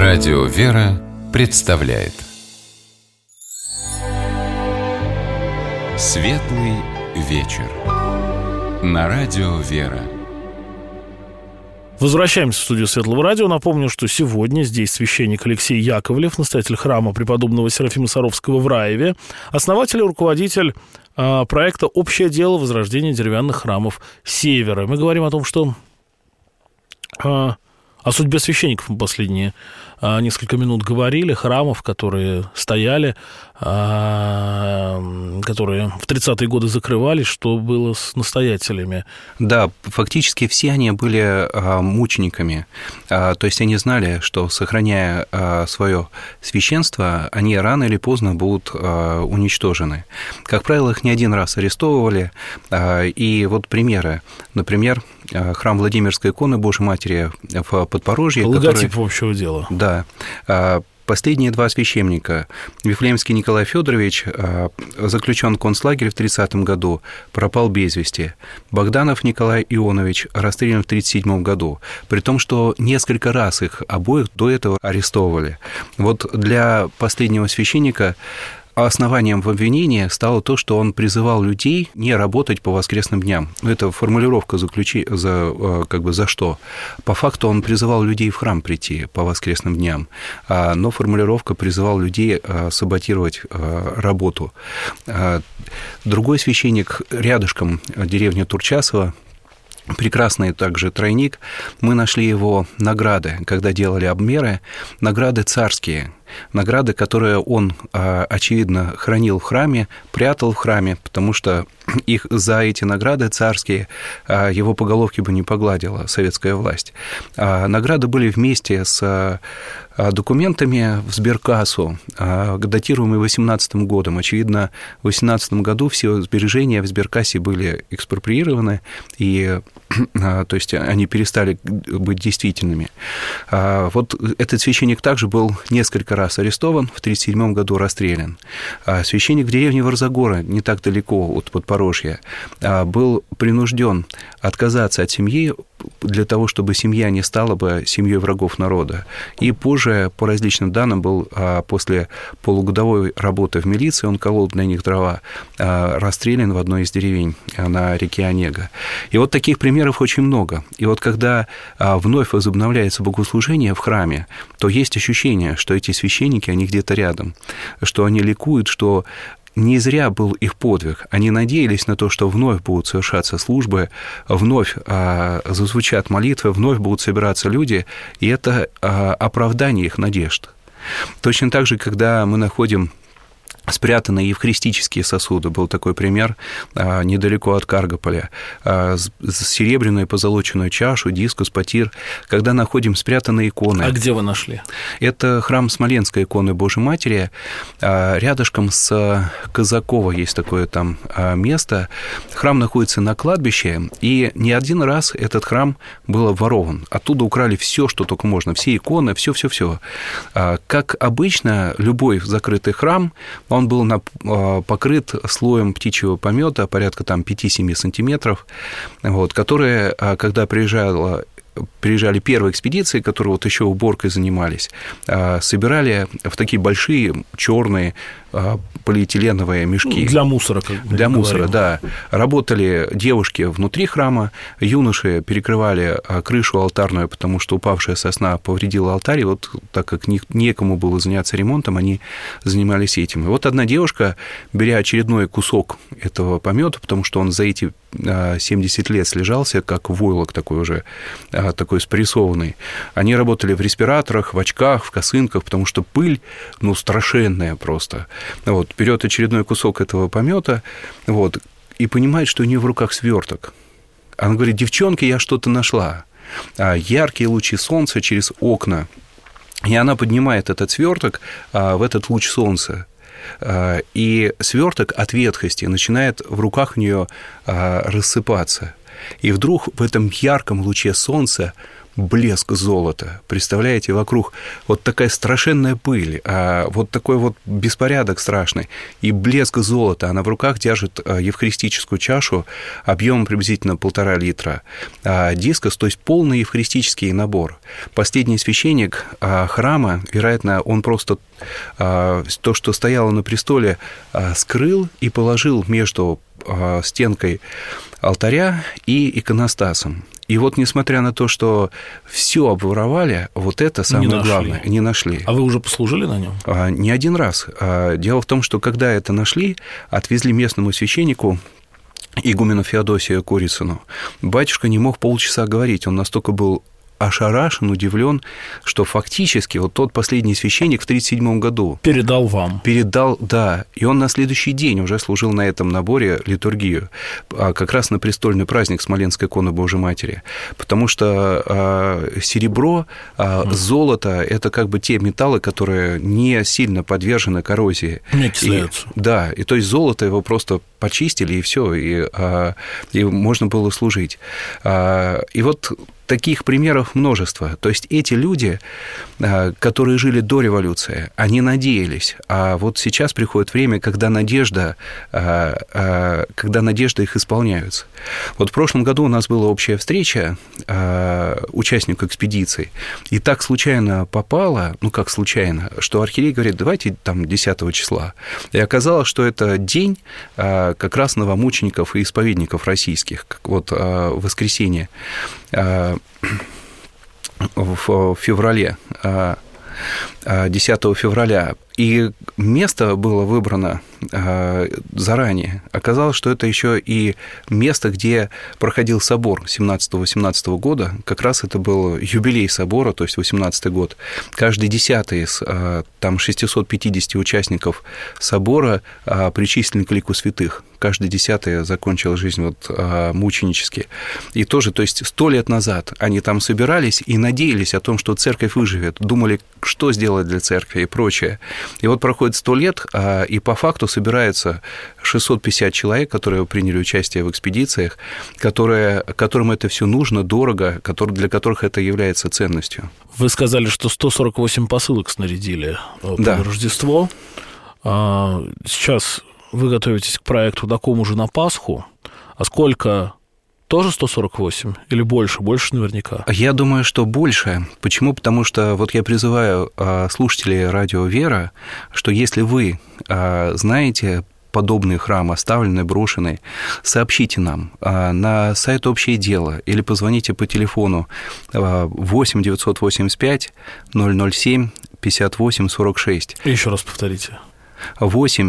Радио «Вера» представляет Светлый вечер на Радио «Вера». Возвращаемся в студию Светлого радио. Напомню, что сегодня здесь священник Алексей Яковлев, настоятель храма преподобного Серафима Саровского в Раеве, основатель и руководитель проекта «Общее дело возрождения деревянных храмов Севера». Мы говорим о том, что о судьбе священников мы последние несколько минут говорили, храмов, которые стояли, которые в 30-е годы закрывались, что было с настоятелями. Да, фактически все они были мучениками, то есть они знали, что, сохраняя свое священство, они рано или поздно будут уничтожены. Как правило, их не один раз арестовывали, и вот примеры. Например, храм Владимирской иконы Божьей Матери в Подпорожье. Логотип общего дела. Да. Последние два священника, Вифлеемский Николай Федорович, заключен в концлагерь в 30 году, пропал без вести. Богданов Николай Ионович расстрелян в 37 году, при том, что несколько раз их обоих до этого арестовывали. Вот для последнего священника основанием в обвинении стало то, что он призывал людей не работать по воскресным дням. Это формулировка за что. По факту он призывал людей в храм прийти по воскресным дням, но формулировка призывал людей саботировать работу. Другой священник рядышком, деревня Турчасово, прекрасный также тройник, мы нашли его награды, когда делали обмеры, награды царские, награды, которые он, очевидно, хранил в храме, прятал в храме, потому что их за эти награды царские его по головке бы не погладила советская власть. Награды были вместе с документами в сберкассу, датируемые 18 годом. Очевидно, в 18 году все сбережения в сберкассе были экспроприированы, и, то есть они перестали быть действительными. Вот этот священник также был несколько раз арестован, в 1937 году расстрелян. Священник в деревне Варзагора, не так далеко от Подпорожья, был принужден отказаться от семьи для того, чтобы семья не стала бы семьей врагов народа. И позже, по различным данным, был после полугодовой работы в милиции, он колол для них дрова, расстрелян в одной из деревень на реке Онега. И вот таких примеров очень много. И вот когда вновь возобновляется богослужение в храме, то есть ощущение, что эти священники, они где-то рядом, что они ликуют, что не зря был их подвиг. Они надеялись на то, что вновь будут совершаться службы, вновь зазвучат молитвы, вновь будут собираться люди, и это оправдание их надежд. Точно так же, когда мы находим спрятанные евхаристические сосуды. Был такой пример недалеко от Каргополя. Серебряную позолоченную чашу, дискус, потир. Когда находим спрятанные иконы. А где вы нашли? Это храм Смоленской иконы Божьей Матери. Рядышком с Казаково есть такое там место. Храм находится на кладбище, и не один раз этот храм был обворован. Оттуда украли все, что только можно. Все иконы, все. Как обычно, любой закрытый храм, он был покрыт слоем птичьего помета, порядка там 5-7 сантиметров, вот, которые, когда приезжали первые экспедиции, которые вот еще уборкой занимались, собирали в такие большие черные полиэтиленовые мешки. Для мусора, Для мусора, да. Работали девушки внутри храма, юноши перекрывали крышу алтарную, потому что упавшая сосна повредила алтарь, и вот так как некому было заняться ремонтом, они занимались этим. И вот одна девушка, беря очередной кусок этого помета, потому что он за эти 70 лет слежался, как войлок такой уже, такой спрессованный. Они работали в респираторах, в очках, в косынках, потому что пыль, страшенная просто. Вот, берет очередной кусок этого помета, вот, и понимает, что у нее в руках сверток. Она говорит: девчонки, я что-то нашла. Яркие лучи солнца через окна. И она поднимает этот сверток в этот луч солнца. И сверток от ветхости начинает в руках у нее рассыпаться. И вдруг в этом ярком луче солнца блеск золота. Представляете, вокруг вот такая страшенная пыль, вот такой вот беспорядок страшный, и блеск золота. Она в руках держит евхаристическую чашу объемом приблизительно 1,5 литра. Дискос, то есть полный евхаристический набор. Последний священник храма, вероятно, он просто то, что стояло на престоле, скрыл и положил между стенкой алтаря и иконостасом. И вот, несмотря на то, что все обворовали, вот это самое главное, не нашли. А вы уже послужили на нем? Не один раз. Дело в том, что когда это нашли, отвезли местному священнику, игумену Феодосию Курицыну. Батюшка не мог полчаса говорить, он настолько был ошарашен, удивлен, что фактически вот тот последний священник в 1937 году передал вам. Передал, да. И он на следующий день уже служил на этом наборе литургию, как раз на престольный праздник Смоленской иконы Божией Матери. Потому что серебро, золото – это как бы те металлы, которые не сильно подвержены коррозии. Не окисляются. Да, и то есть золото его просто почистили, и все, и можно было служить. И вот таких примеров множество. То есть эти люди, которые жили до революции, они надеялись. А вот сейчас приходит время, когда надежда их исполняется. Вот в прошлом году у нас была общая встреча участников экспедиции, и так случайно попало, ну как случайно, что архиерей говорит, давайте там 10 числа. И оказалось, что это день как раз новомучеников и исповедников российских, вот воскресенье в феврале, 10 февраля. И место было выбрано заранее. Оказалось, что это еще и место, где проходил собор 17-18 года. Как раз это был юбилей собора, то есть 18-й год. Каждый 10-й из там 650 участников собора причислен к лику святых. Каждый 10-й закончил жизнь вот мученически. И тоже, то есть 100 лет назад они там собирались и надеялись о том, что церковь выживет. Думали, что сделать для церкви и прочее. И вот проходит 100 лет, и по факту собирается 650 человек, которые приняли участие в экспедициях, которым это все нужно, дорого, для которых это является ценностью. Вы сказали, что 148 посылок снарядили под Рождество. Сейчас вы готовитесь к проекту такому же на Пасху. А сколько? Тоже 148 или больше? Больше наверняка. Я думаю, что больше. Почему? Потому что вот я призываю слушателей радио «Вера», что если вы знаете подобный храм, оставленный, брошенный, сообщите нам на сайт «Общее дело» или позвоните по телефону 8 985 007 58 46. Еще раз повторите. 8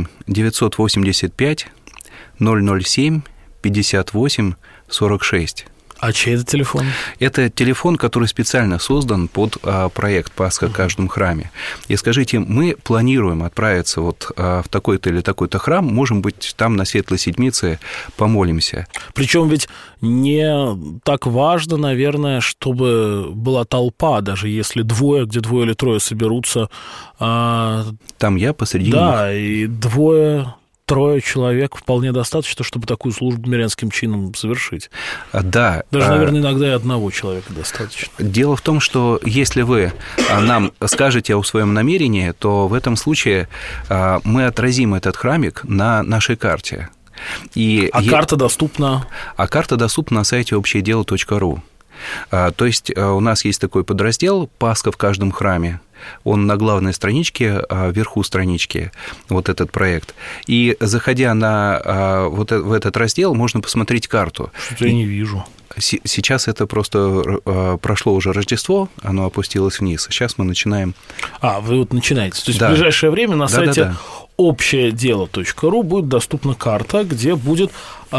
985 007 58 46. А чей это телефон? Это телефон, который специально создан под проект «Пасха в каждом храме». И скажите, мы планируем отправиться вот в такой-то или такой-то храм, можем быть, там на Светлой Седмице помолимся. Причем ведь не так важно, наверное, чтобы была толпа, даже если где двое или трое соберутся. Там я посреди них. Да, и трое человек вполне достаточно, чтобы такую службу мирянским чином совершить. Да. Даже, наверное, иногда и одного человека достаточно. Дело в том, что если вы нам скажете о своем намерении, то в этом случае мы отразим этот храмик на нашей карте. Карта доступна? Карта доступна на сайте общеедело.ру. То есть у нас есть такой подраздел «Пасха в каждом храме». Он на главной страничке, вверху странички, вот этот проект. И заходя в этот раздел, можно посмотреть карту. Что-то я не вижу. Сейчас это просто прошло уже Рождество, оно опустилось вниз. Сейчас мы начинаем... Вы вот начинаете. То есть в ближайшее время на сайте общеедело.ру будет доступна карта, где будет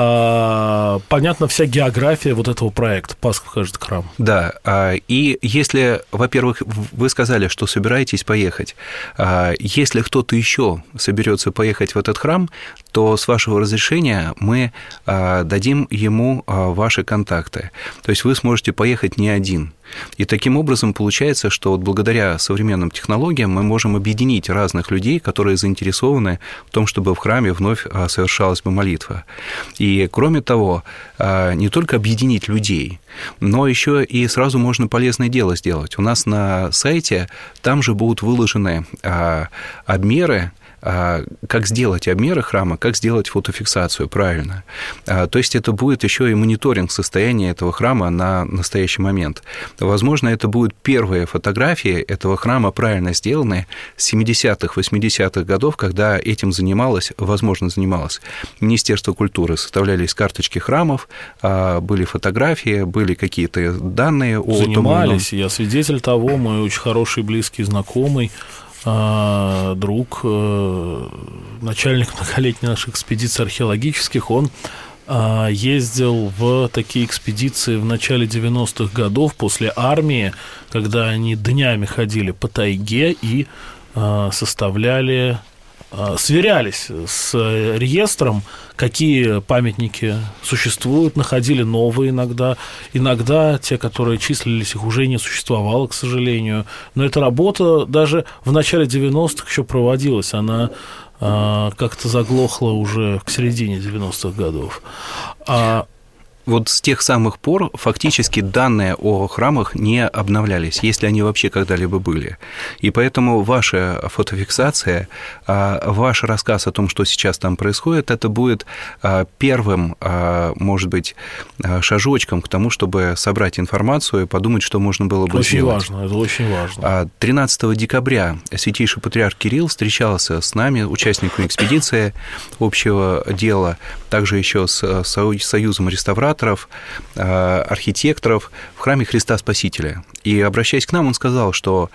понятна вся география вот этого проекта «Пасха в каждый храм». Да, и если, во-первых, вы сказали, что собираетесь поехать, если кто-то еще соберется поехать в этот храм, то с вашего разрешения мы дадим ему ваши контакты. То есть вы сможете поехать не один. И таким образом получается, что вот благодаря современным технологиям мы можем объединить разных людей, которые заинтересованы в том, чтобы в храме вновь совершалась бы молитва. И, кроме того, не только объединить людей, но еще и сразу можно полезное дело сделать. У нас на сайте там же будут выложены обмеры, как сделать обмеры храма, как сделать фотофиксацию правильно. То есть это будет еще и мониторинг состояния этого храма на настоящий момент. Возможно, это будут первые фотографии этого храма, правильно сделанные, с 70-х, 80-х годов, когда этим занималось Министерство культуры. Составлялись карточки храмов, были фотографии, были какие-то данные о занимались, я свидетель того, мой очень хороший, близкий, знакомый, друг, начальник многолетних наших экспедиций археологических, он ездил в такие экспедиции в начале 90-х годов после армии, когда они днями ходили по тайге и сверялись с реестром, какие памятники существуют, находили новые иногда те, которые числились, их уже не существовало, к сожалению. Но эта работа даже в начале 90-х еще проводилась, она как-то заглохла уже к середине 90-х годов. Вот с тех самых пор фактически данные о храмах не обновлялись, если они вообще когда-либо были. И поэтому ваша фотофиксация, ваш рассказ о том, что сейчас там происходит, это будет первым, может быть, шажочком к тому, чтобы собрать информацию и подумать, что можно было бы сделать. Это очень важно. 13 декабря Святейший Патриарх Кирилл встречался с нами, участниками экспедиции общего дела, также еще с Союзом реставраторов, архитекторов в храме Христа Спасителя. И, обращаясь к нам, он сказал, что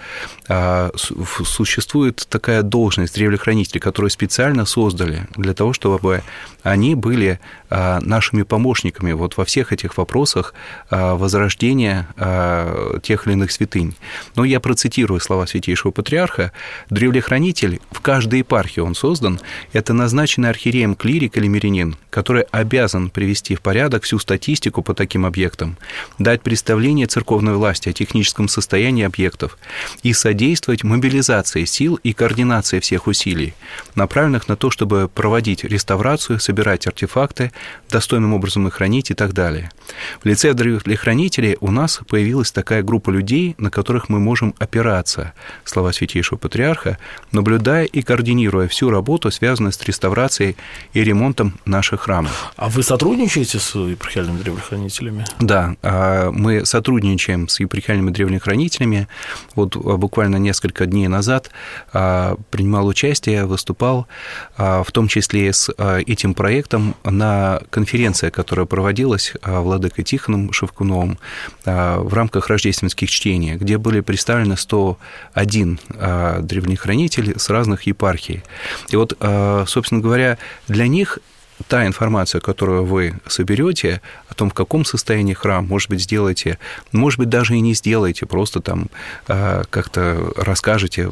существует такая должность древлехранителей, которую специально создали для того, чтобы они были нашими помощниками вот во всех этих вопросах возрождения тех или иных святынь. Но я процитирую слова Святейшего Патриарха. Древлехранитель, в каждой епархии он создан, это назначенный архиереем клирик или мирянин, который обязан привести в порядок всю статистику по таким объектам, дать представление церковной власти о техническом состоянии объектов и содействовать мобилизации сил и координации всех усилий, направленных на то, чтобы проводить реставрацию, собирать артефакты, достойным образом их хранить и так далее. В лице древлехранителей у нас появилась такая группа людей, на которых мы можем опираться, слова Святейшего Патриарха, наблюдая и координируя всю работу, связанную с реставрацией и ремонтом наших храмов. А вы сотрудничаете с епархиальными древлехранителями? Да, мы сотрудничаем с епархиальными древлехранителями. Вот буквально несколько дней назад принимал участие, выступал, в том числе с этим проектом на конференции, которая проводилась владыкой Тихоном Шевкуновым в рамках рождественских чтений, где были представлены 101 древлехранитель с разных епархий. И вот, собственно говоря, для них та информация, которую вы соберете о том, в каком состоянии храм, может быть, сделаете, может быть, даже и не сделаете, просто там как-то расскажете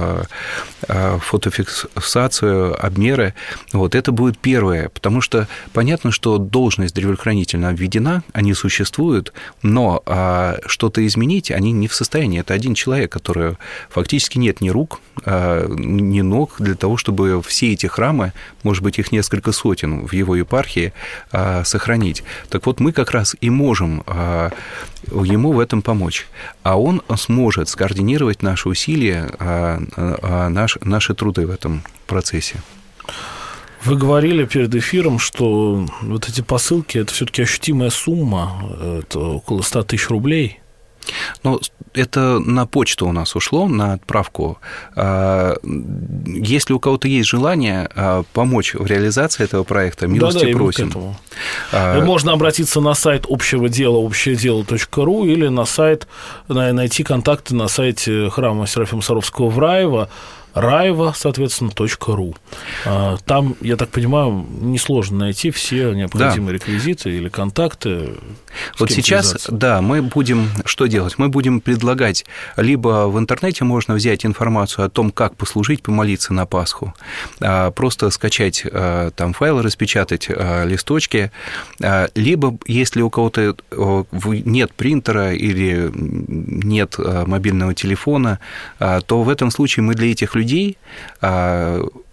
фотофиксацию, обмеры, вот это будет первое, потому что понятно, что должность древлехранителя введена, они существуют, но что-то изменить они не в состоянии. Это один человек, который фактически нет ни рук, ни ног для того, чтобы все эти храмы, может быть, их несколько сотен в его епархии сохранить. Так вот, мы как раз и можем ему в этом помочь. А он сможет скоординировать наши усилия, наши труды в этом процессе. Вы говорили перед эфиром, что вот эти посылки – это все-таки ощутимая сумма, это около 100 тысяч рублей. Ну, это на почту у нас ушло, на отправку. Если у кого-то есть желание помочь в реализации этого проекта, милости просим. Можно обратиться на сайт общего дела, общедело.ру, или на сайт, найти контакты на сайте храма Серафима Саровского в Раево, соответственно, .ру. Там, я так понимаю, несложно найти все необходимые реквизиты или контакты. Вот сейчас, да, мы будем что делать? Мы будем предлагать, либо в интернете можно взять информацию о том, как послужить, помолиться на Пасху, просто скачать там файлы, распечатать листочки, либо, если у кого-то нет принтера или нет мобильного телефона, то в этом случае мы для этих людей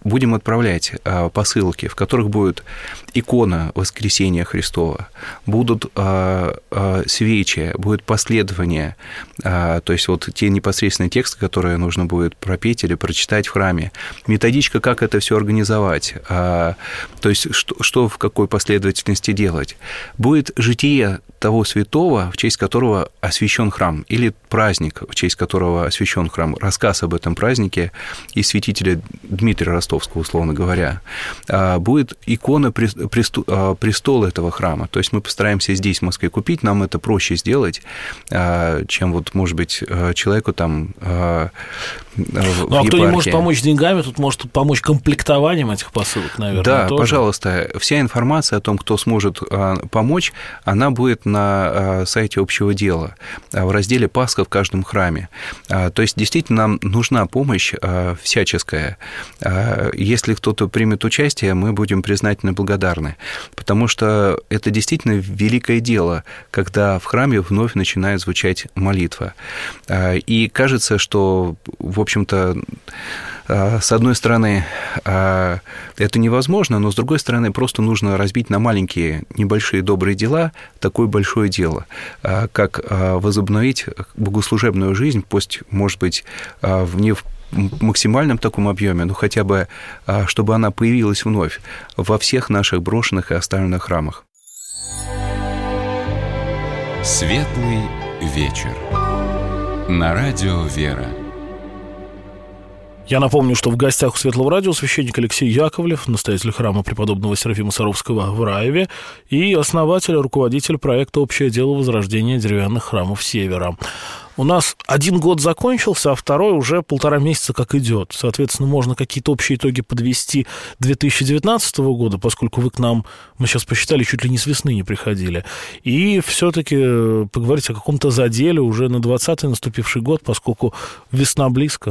будем отправлять посылки, в которых будет икона Воскресения Христова, будут свечи, будет последование, то есть вот те непосредственные тексты, которые нужно будет пропеть или прочитать в храме, методичка, как это все организовать, то есть что в какой последовательности делать. Будет житие того святого, в честь которого освящен храм, или праздник, в честь которого освящен храм, рассказ об этом празднике из святителя Дмитрия Ростовского, условно говоря. Будет икона престола этого храма, то есть мы постараемся здесь, в Москве, купить, нам это проще сделать, чем вот, может быть, человеку там в епархии. Кто не может помочь деньгами, тут может помочь комплектованием этих посылок, наверное. Да, тоже. Пожалуйста, вся информация о том, кто сможет помочь, она будет на сайте общего дела в разделе «Пасха в каждом храме». То есть, действительно, нам нужна помощь всяческая. Если кто-то примет участие, мы будем признательны и благодарны, потому что это действительно великое дело, когда в храме вновь начинает звучать молитва. И кажется, что, в общем-то, с одной стороны, это невозможно, но с другой стороны, просто нужно разбить на маленькие, небольшие добрые дела такое большое дело, как возобновить богослужебную жизнь, пусть, может быть, не в максимальном таком объеме, но хотя бы, чтобы она появилась вновь во всех наших брошенных и оставленных храмах. Светлый вечер. На радио «Вера». Я напомню, что в гостях у Светлого радио священник Алексей Яковлев, настоятель храма преподобного Серафима Саровского в Раеве и основатель и руководитель проекта «Общее дело возрождения деревянных храмов Севера». У нас 1 год закончился, а второй уже 1,5 месяца как идет. Соответственно, можно какие-то общие итоги подвести 2019 года, поскольку вы к нам, мы сейчас посчитали, чуть ли не с весны не приходили. И все-таки поговорить о каком-то заделе уже на 2020 наступивший год, поскольку весна близко.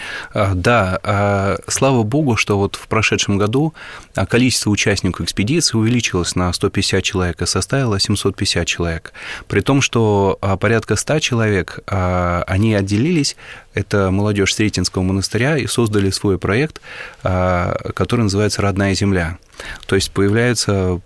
Да, слава богу, что вот в прошедшем году количество участников экспедиции увеличилось на 150 человек и составило 750 человек. При том, что порядка 100 человек, они отделились, это молодежь Сретенского монастыря, и создали свой проект, который называется «Родная земля». То есть появляется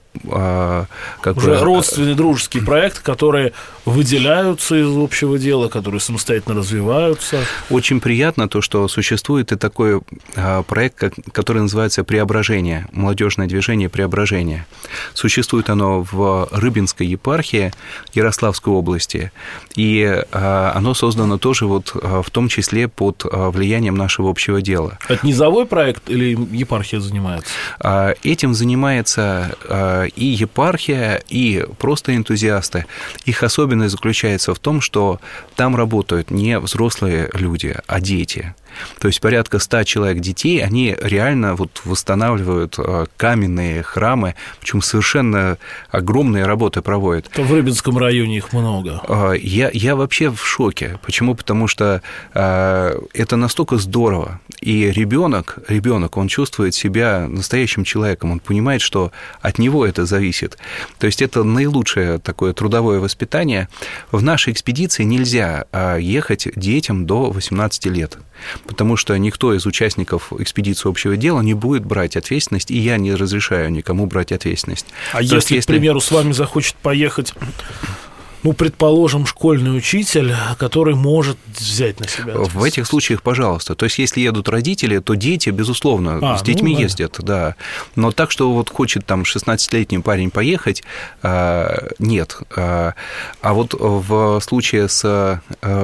уже родственный дружеский проект, которые выделяются из общего дела, которые самостоятельно развиваются. Очень приятно то, что существует и такой проект, который называется «Преображение», молодежное движение «Преображение». Существует оно в Рыбинской епархии Ярославской области, и оно создано тоже вот в том числе под влиянием нашего общего дела. Это низовой проект или епархия занимается? Этим занимается и епархия, и просто энтузиасты. Их особенность заключается в том, что там работают не взрослые люди, а дети. То есть порядка 100 человек детей, они реально вот восстанавливают каменные храмы, причем совершенно огромные работы проводят. В Рыбинском районе их много. Я вообще в шоке. Почему? Потому что это настолько здорово. И ребенок, он чувствует себя настоящим человеком, он понимает, что от него это зависит. То есть это наилучшее такое трудовое воспитание. В нашей экспедиции нельзя ехать детям до 18 лет. Потому что никто из участников экспедиции общего дела не будет брать ответственность, и я не разрешаю никому брать ответственность. А если, к примеру, с вами захочет поехать, предположим, школьный учитель, который может взять на себя ответственность? В этих случаях, пожалуйста. То есть, если едут родители, то дети, безусловно, с детьми ездят, да. Но так, что вот хочет там 16-летний парень поехать, нет. А вот в случае с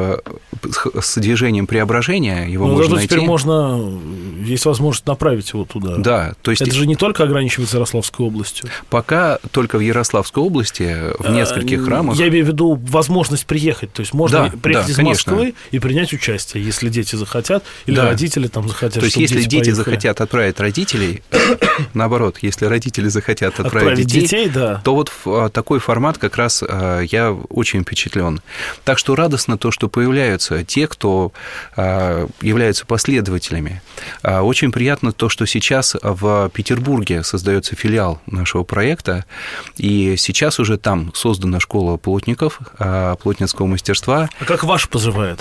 движением преображения его можно найти. Теперь есть возможность направить его туда. Да. То есть... Это же не только ограничивается Ярославской областью. Пока только в Ярославской области, в нескольких храмах. Я имею в виду возможность приехать. То есть можно приехать из Москвы и принять участие, если дети захотят, или родители там захотят. То есть, если дети захотят отправить родителей, наоборот, если родители захотят отправить детей, то вот в такой формат как раз я очень впечатлен. Так что радостно то, что появляются те, кто являются последователями. Очень приятно то, что сейчас в Петербурге создается филиал нашего проекта, и сейчас уже там создана школа плотников, плотницкого мастерства. А как ваш поживает?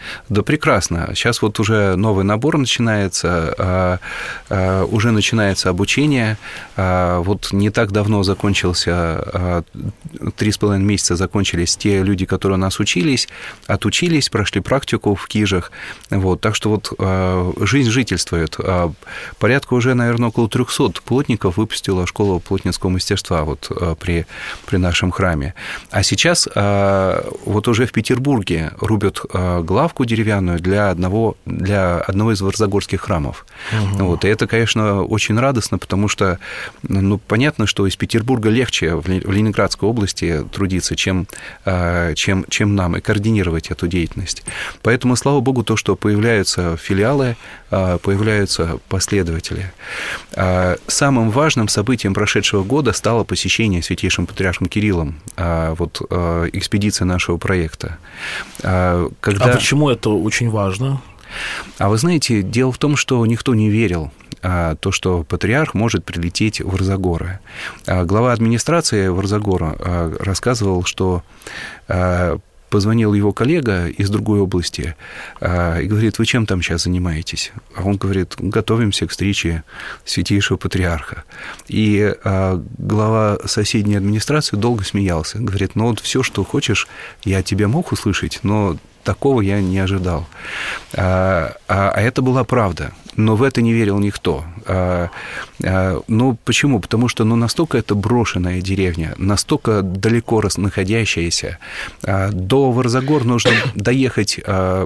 Да, прекрасно. Сейчас вот уже новый набор начинается, уже начинается обучение. Вот не так давно закончился, 3,5 месяца закончились те люди, которые у нас учились, отучились, прошли практику в Кижах. Вот, так что вот жизнь жительствует. Порядка уже, наверное, около 300 плотников выпустила школа плотницкого мастерства вот при нашем храме. А сейчас вот уже в Петербурге рубят главку деревянную для одного из варзагорских храмов. Угу. Вот, и это, конечно, очень радостно, потому что, ну, понятно, что из Петербурга легче в Ленинградской области трудиться, чем нам, и координировать эту деятельность. Поэтому, слава богу, то, что появляются филиалы, появляются последователи. Самым важным событием прошедшего года стало посещение Святейшим Патриархом Кириллом вот, экспедиции нашего проекта. А почему это очень важно? А вы знаете, дело в том, что никто не верил то, что патриарх может прилететь в Варзагоры. Глава администрации Варзагора рассказывал, что позвонил его коллега из другой области и говорит: вы чем там сейчас занимаетесь? А он говорит: готовимся к встрече Святейшего Патриарха. И глава соседней администрации долго смеялся. Говорит: ну вот все, что хочешь, я от тебя мог услышать, но такого я не ожидал. А это была правда. Но в это не верил никто. Ну, почему? Потому что настолько это брошенная деревня, настолько далеко находящаяся. До Варзагор нужно доехать...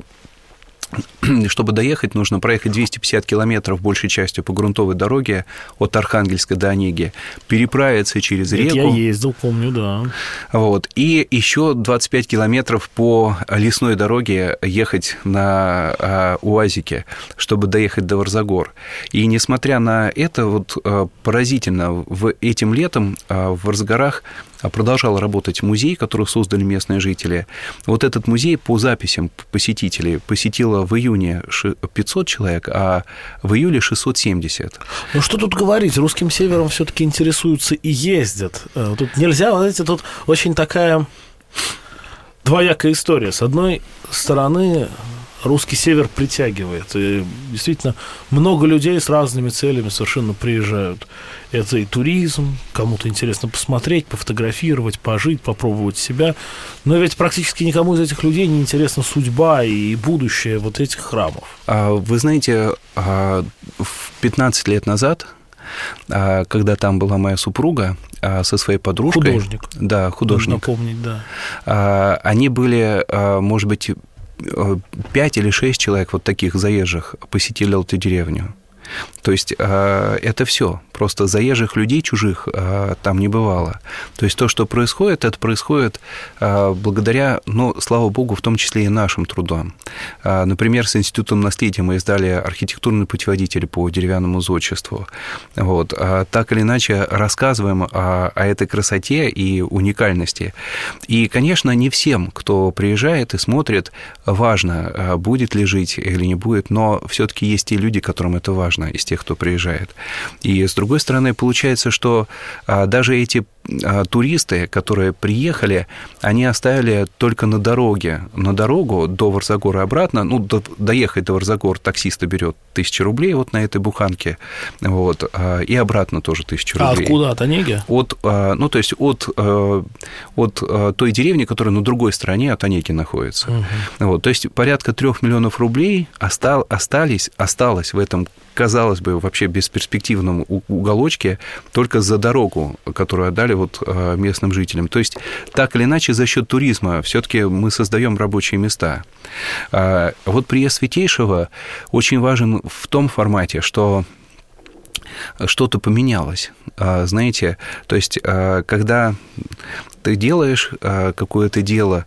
Чтобы доехать, нужно проехать 250 километров большей частью по грунтовой дороге от Архангельска до Онеги, переправиться через реку. Я ездил, помню, да. Вот, и еще 25 километров по лесной дороге ехать на УАЗике, чтобы доехать до Варзагор. И несмотря на это, вот поразительно, этим летом в Варзагорах продолжал работать музей, который создали местные жители. Вот этот музей по записям посетителей посетило в июне 500 человек, а в июле 670. Ну, что тут говорить, русским севером все-таки интересуются и ездят. Тут нельзя, знаете, тут очень такая двоякая история. С одной стороны, русский север притягивает. И действительно, много людей с разными целями совершенно приезжают. Это и туризм, кому-то интересно посмотреть, пофотографировать, пожить, попробовать себя. Но ведь практически никому из этих людей не интересна судьба и будущее вот этих храмов. Вы знаете, 15 лет назад, когда там была моя супруга со своей подружкой... Художник. Да, художник. Нужно напомнить, да. Они были, может быть, 5 или 6 человек вот таких заезжих посетили эту деревню. То есть это все. Просто заезжих людей, чужих, там не бывало. То есть то, что происходит, это происходит благодаря, слава богу, в том числе и нашим трудам. Например, с Институтом наследия мы издали архитектурный путеводитель по деревянному зодчеству. Вот. Так или иначе рассказываем о этой красоте и уникальности. И, конечно, не всем, кто приезжает и смотрит, важно, будет ли жить или не будет, но все-таки есть те люди, которым это важно, из тех, кто приезжает. И, с другой стороны, получается, что даже эти туристы, которые приехали, они оставили только на дорогу до Варзагора обратно, доехать до Варзагора таксиста берет 1000 рублей вот на этой буханке, вот, и обратно тоже 1000 рублей. А откуда? От Онеги? То есть от той деревни, которая на другой стороне от Онеги находится. Угу. Вот, то есть порядка 3 миллионов рублей осталось в этом, казалось бы, вообще бесперспективном уголочке только за дорогу, которую отдали вот местным жителям. То есть, так или иначе, за счет туризма все-таки мы создаем рабочие места. Вот приезд Святейшего очень важен в том формате, что что-то поменялось. Знаете, то есть, когда ты делаешь какое-то дело,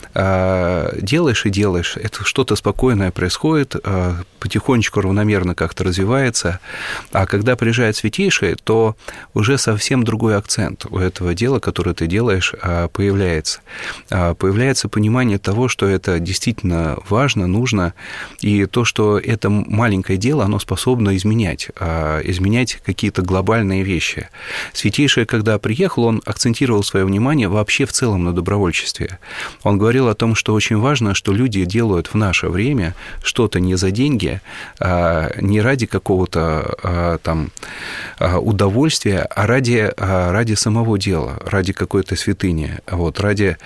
делаешь, это что-то спокойное происходит, потихонечку, равномерно как-то развивается, а когда приезжает Святейший, то уже совсем другой акцент у этого дела, которое ты делаешь, появляется. Появляется понимание того, что это действительно важно, нужно, и то, что это маленькое дело, оно способно изменять какие-то глобальные вещи. Святейший, когда приехал, он акцентировал свое внимание направление вообще в целом на добровольчестве. Он говорил о том, что очень важно, что люди делают в наше время что-то не за деньги, не ради какого-то там удовольствия, а ради самого дела, ради какой-то святыни, вот, ради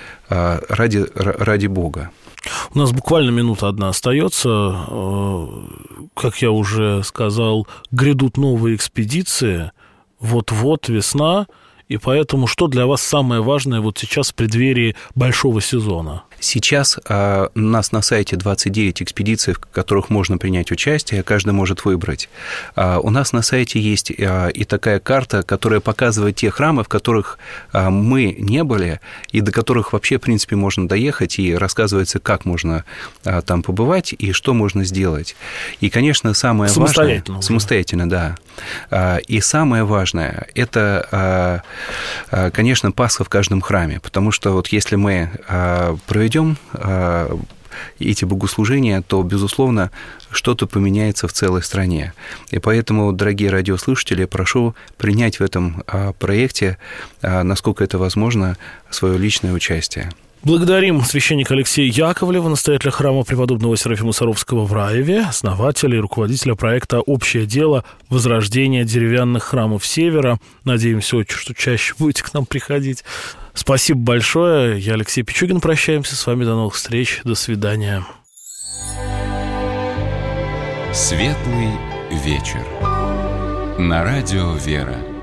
Бога. У нас буквально минута одна остается. Как я уже сказал, грядут новые экспедиции. Вот-вот весна. И поэтому что для вас самое важное вот сейчас в преддверии большого сезона? Сейчас у нас на сайте 29 экспедиций, в которых можно принять участие, каждый может выбрать. У нас на сайте есть и такая карта, которая показывает те храмы, в которых мы не были, и до которых вообще, в принципе, можно доехать, и рассказывается, как можно там побывать и что можно сделать. И, конечно, самое важное... Самостоятельно, да. И самое важное – это, конечно, Пасха в каждом храме, потому что вот если мы проведем эти богослужения, то, безусловно, что-то поменяется в целой стране. И поэтому, дорогие радиослушатели, прошу принять в этом проекте, насколько это возможно, свое личное участие. Благодарим священника Алексея Яковлева, настоятеля храма преподобного Серафима Саровского в Раеве, основателя и руководителя проекта «Общее дело. Возрождение деревянных храмов Севера». Надеемся очень, что чаще будете к нам приходить. Спасибо большое. Я Алексей Пичугин. Прощаемся с вами. До новых встреч. До свидания. Светлый вечер. На радио «Вера».